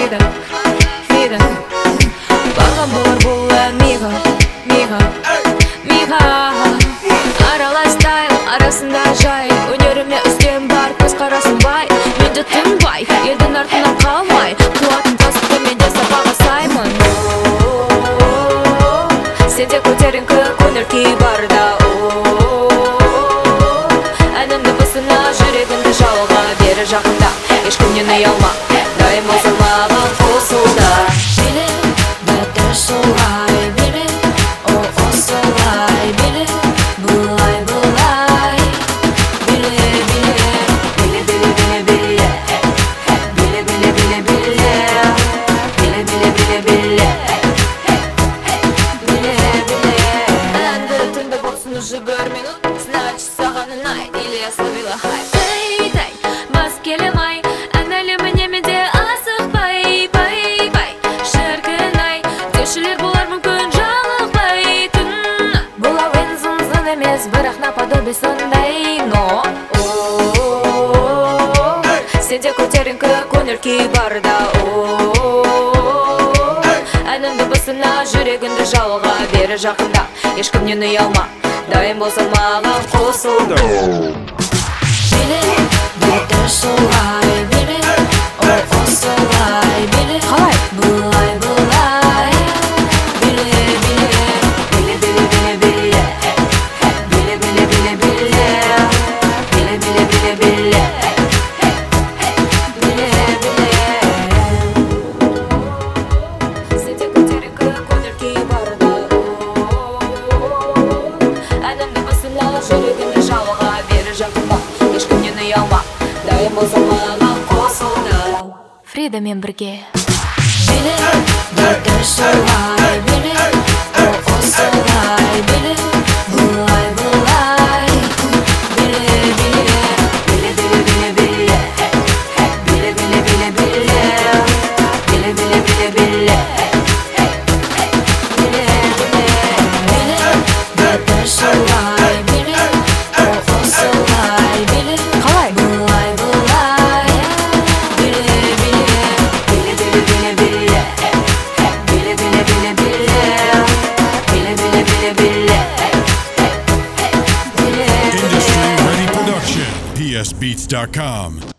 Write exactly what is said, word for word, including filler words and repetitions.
Фрида, Фрида. Бағам болар бұл ән миға, миға, миға. Араластайым, арасында жай, өнеріме үстем бар, көзқарасым бай. Менде тынбай, елдің артынан қалмай, қуатын тасты менде сапаға саймын. Сенде көтеріңкі көңіл-күй барда, әнімді бысына, жүрегімді жалға, бері жақында, ешкімнен ұялма, дайым болсаң маған қосылда. Біле, бәтір солай, біле, о, о солай, біле, бұлай, бұлай. Біле, біле, Біле, біле, біле, біле, біле, біле, біле, біле, біле, біле, біле, біле, біле, біле. Әнді тыңдап болсын уже бір минут, значит саған ұнайды, или я словила хайп. Эй, дай, бас келемай, ән әлеміне менде асықпай, бай, бай, шіркін-ай, деушілер болар мүмкін жалықпайтын. Бұл әуен зын-зын емес, бірақ наподобие сондай, но сенде көтеріңкі көңіл-күй барда, әнімді бысына, жүрегіңді жалға, бері жақында, ешкімнен ұялма, дайым болсаң маған қосылда. біле, бәтір солай, біле, о, о солай, біле, Қалай? бұлай, бұлай. Біле, біле, Біле, біле, біле, біле, біле, біле, біле, біле, біле, біле, біле, біле, біле, біле. Сенде көтеріңкі көңіл-күй барда, әнімді бысына, жүрегімді жалға, бері жақында, ешкімнен ұялма, дайым болсаң маған қосылда. Фридамен бірге. біле, бәтір солай, біле, о, о солай, біле, бұлай, бұлай. Біле, біле, Біле, біле, біле, біле, біле, біле, біле, біле, біле, біле, біле, біле, біле, біле. біле, бәтір солай, біле, о, о солай, біле, Қалай? бұлай, бұлай. Біле, біле, Біле, біле, біле, біле, біле, біле, біле, біле, біле, біле, біле, біле, біле, біле. Industry Ready Production, P S Beats dot com.